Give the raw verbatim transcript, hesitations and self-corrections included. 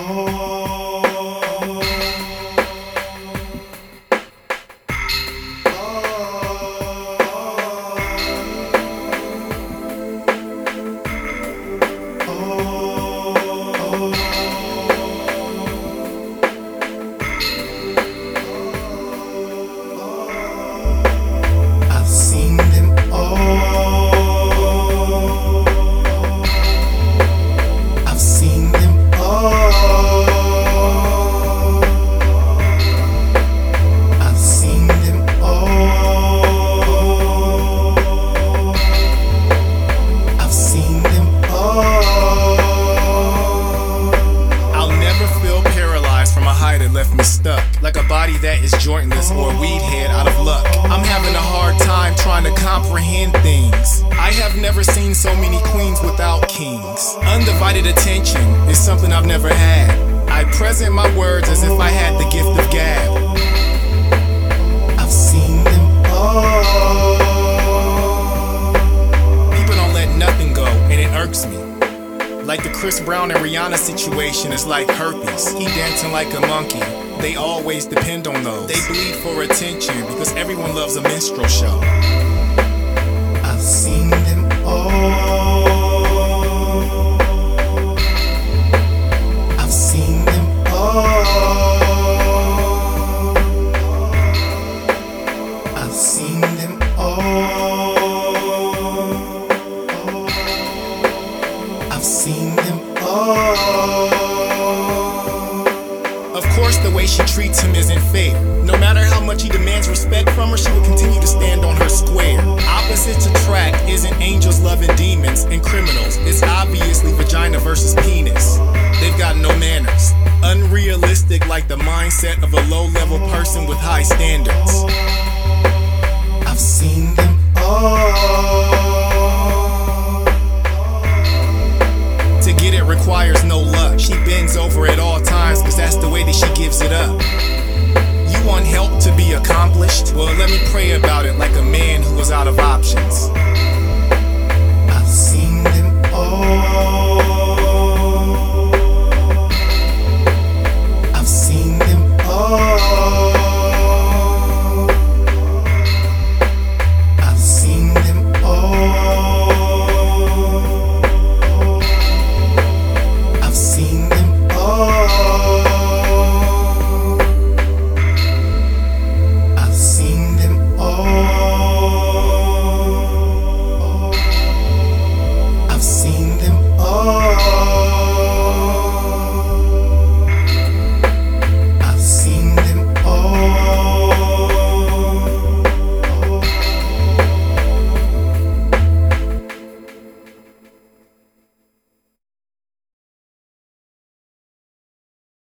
Left me stuck, like a body that is jointless or a weed head out of luck. I'm having a hard time trying to comprehend things. I have never seen so many queens without kings. Undivided attention is something I've never had. I present my words as if I had the gift of gab. I've seen them all. People don't let nothing go, and it irks me. Like the Chris Brown and Rihanna situation is like herpes. He dancing like a monkey. They always depend on those. They bleed for attention because everyone loves a minstrel show. I've seen them all. I've seen them all. I've seen them all. I've seen them all. Of course, the way she treats him isn't fair. No matter how much he demands respect from her, she will continue to stand on her square. Opposites attract isn't angels loving demons and criminals. It's obviously vagina versus penis. They've got no manners. Unrealistic, like the mindset of a low-level person with high standards. I've seen them all. To get it requires no luck. She bends over at all times cause that's the way that she gives it up. You want help to be accomplished? Well, let me pray about it like a man who was out of options.